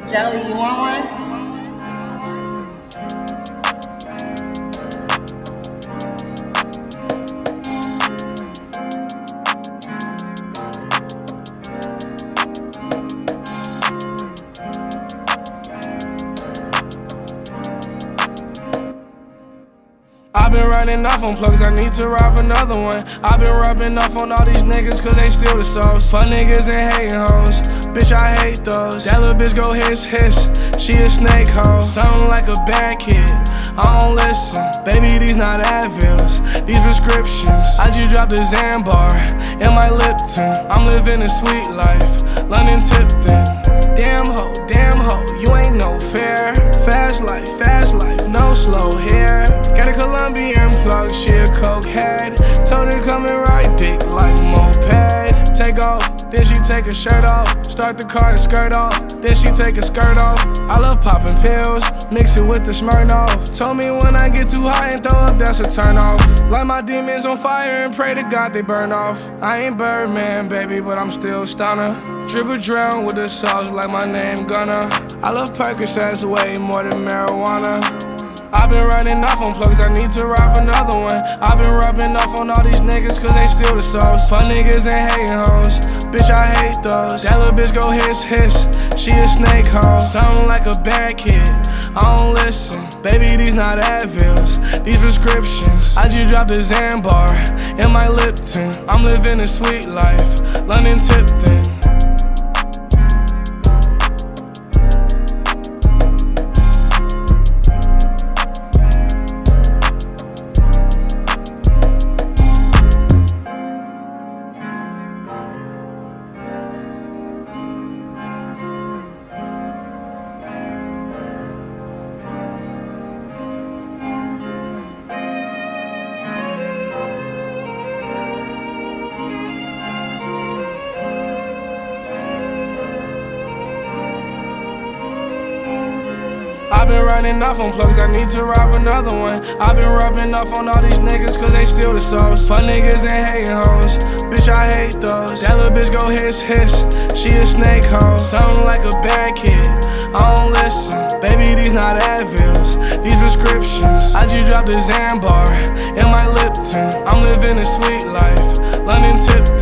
Jelly, you want one? I've been running off on plugs, I need to rob another one. I've been rubbing off on all these niggas cause they steal the sauce. Fun niggas and hating hoes, bitch I hate those. That little bitch go hiss hiss, she a snake hoe. Sound like a bad kid, I don't listen. Baby these not Advils, these prescriptions. I just dropped a Xambar in my Lipton. I'm living a sweet life, London Tipton. Damn ho, you ain't no fair. Fast life, no slow hair. Got a Colombian plug, she a cokehead. Told her come and ride dick like moped. Take off, then she take her shirt off. Start the car and skirt off, then she take her skirt off. I love popping pills, mix it with the Smirnoff. Told me when I get too high and throw up, that's a turn off. Light my demons on fire and pray to God they burn off. I ain't Birdman, baby, but I'm still stunner. Dribble drown with the sauce like my name Gunna. I love Percocets way more than marijuana. I've been running off on plugs, I need to rob another one. I've been rubbing off on all these niggas cause they steal the sauce. Fun niggas and hating hoes, bitch I hate those. That little bitch go hiss hiss, she a snake hoe. Sound like a bad kid, I don't listen. Baby these not Advils, these prescriptions. I just dropped a Xambar in my Lipton. I'm living a sweet life, London Tipton. I've been running off on plugs, I need to rob another one. I've been rubbing off on all these niggas cause they steal the sauce. Fun niggas and hating hoes, bitch I hate those. That little bitch go hiss hiss, she a snake hoe. Sound like a bad kid, I don't listen. Baby these not Advils, these prescriptions. I just dropped a Xambar in my Lipton. I'm living a sweet life, London Tipton.